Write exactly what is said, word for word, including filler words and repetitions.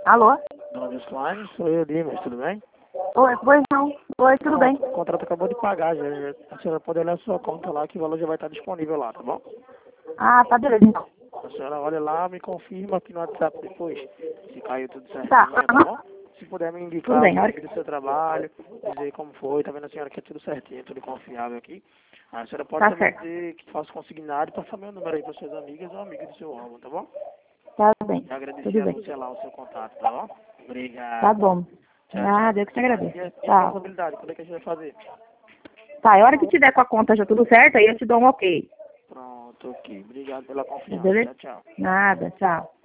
Alô? Dona Discline, sou eu, Dimas, tudo bem? Oi, pois não. Oi, tudo bem? O contrato acabou de pagar, já, já, a senhora pode olhar a sua conta lá, que o valor já vai estar disponível lá, tá bom? Ah, tá beleza, então. A senhora olha lá, me confirma aqui no WhatsApp depois, se caiu tudo certinho, Tá, tá aham. bom? Se puder me Tudo indicar o bem. A hora link que... do seu trabalho, dizer como foi, tá vendo a senhora que é tudo certinho, tudo confiável aqui. A senhora pode Tá também certo. dizer que faço consignado e passar meu número aí para suas amigas ou amigos do seu órgão, tá bom? Tá bem. E agradecer Tudo a bem. você lá o seu contato, tá bom? Tá Obrigado. bom. Tchau, tchau. Nada, eu que te agradeço. E a, e a Tchau. contabilidade, quando é que a gente vai fazer? Tá, e a hora que tiver com a conta já tudo certo, aí eu te dou um ok. Pronto, ok. Obrigado pela confiança. Beleza? Tchau, tchau. Nada, tchau.